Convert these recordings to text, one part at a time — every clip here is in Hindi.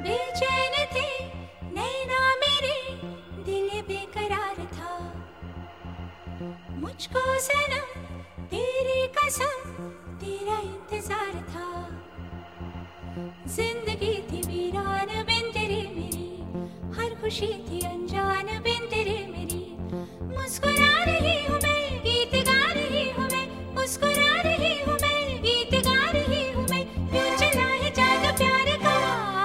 बेचैन थे नैना मेरे, दिल बेकरार था। मुझको सनम तेरी कसम, तेरा इंतजार था। जिंदगी थी वीरान बिन तेरे मेरी, हर खुशी थी अनजान बिन तेरे मेरी। मुस्कुरा रही हूँ मैं, गीत गा रही हूँ मैं, मुस्कुरा रही हूँ मैं, गीत गा रही हूँ मैं। यूं चला है जादू प्यार का।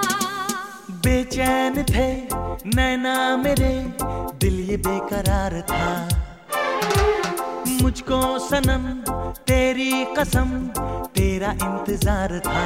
बेचैन थे नैना मेरे, दिल ये बेकरार था। मुझको सनम तेरी कसम, तेरा इंतजार था।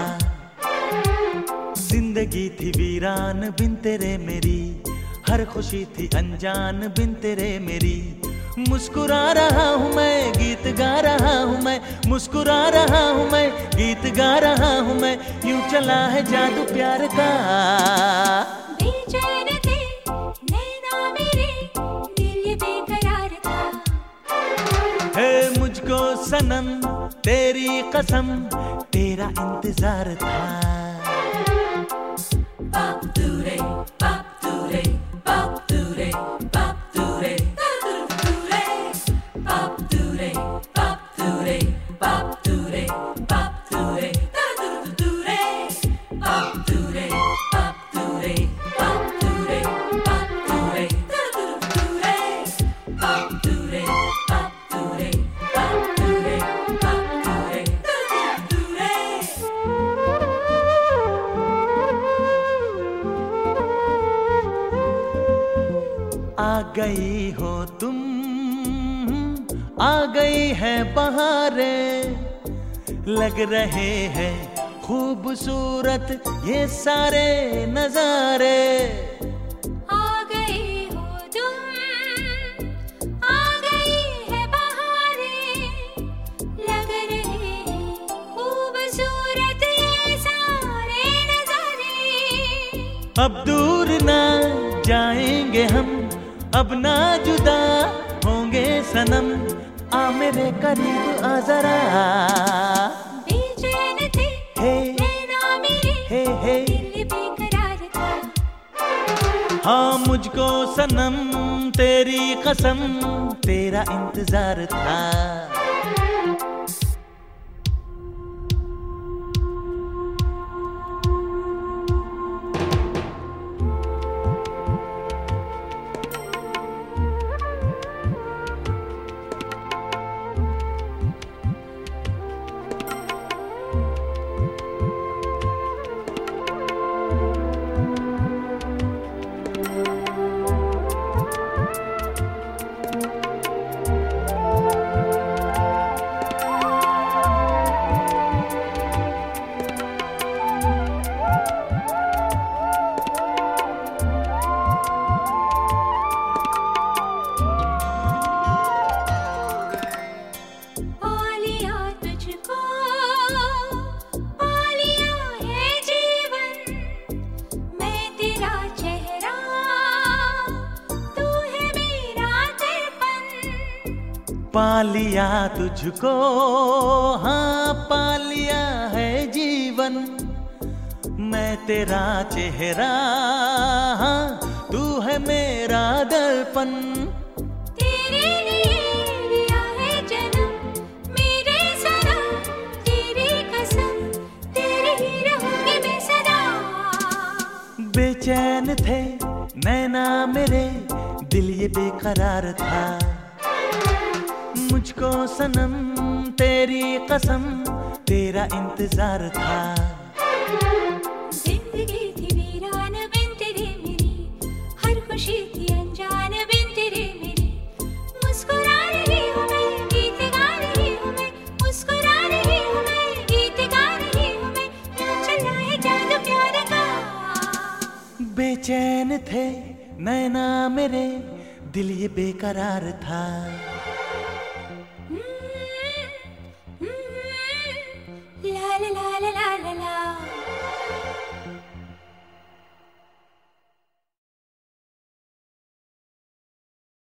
जिंदगी थी वीरान बिन तेरे मेरी, हर खुशी थी अनजान बिन तेरे मेरी। मुस्कुरा रहा हूँ मैं, गीत गा रहा हूँ मैं, मुस्कुरा रहा हूँ मैं, गीत गा रहा हूँ मैं। यूं चला है जादू प्यार का। बेचैन थे नैना मेरे, दिल बेकरार था। है मुझको सनम तेरी कसम, तेरा इंतजार था। आ गई हो तुम, आ गई है बहारें, लग रहे हैं खूबसूरत ये सारे नजारे। आ गई हो तुम, आ गई है बहारें, लग रहे हैं खूबसूरत ये सारे नजारे। अब दूर ना जाएंगे हम, अब ना जुदा होंगे सनम। आ मेरे करीब आ जरा। बेचैन थे नैना मेरे, दिल बेकरार था। हाँ मुझको सनम तेरी कसम, तेरा इंतजार था। पा लिया तुझको, हाँ पा लिया है जीवन। मैं तेरा चेहरा, हाँ तू है मेरा दर्पण। तेरे लिए लिया है जन्म, मेरे सनम तेरी कसम, तेरे ही रहूंगी मैं सदा। बेचैन थे नैना मेरे, दिल ये बेकरार था। मुझको सनम तेरी कसम, तेरा इंतजार था। जिंदगी थी वीरान बिन तेरे मेरी, हर खुशी थी अनजान बिन तेरे मेरी। मुस्कुरा रही हूँ मैं, गीत गा रही हूँ मैं, मुस्कुरा रही हूँ मैं, गीत गा रही हूँ मैं। यूं चला है जादू प्यार का। बेचैन थे नैना मेरे, दिल ये बेकरार था। La la la la la la la.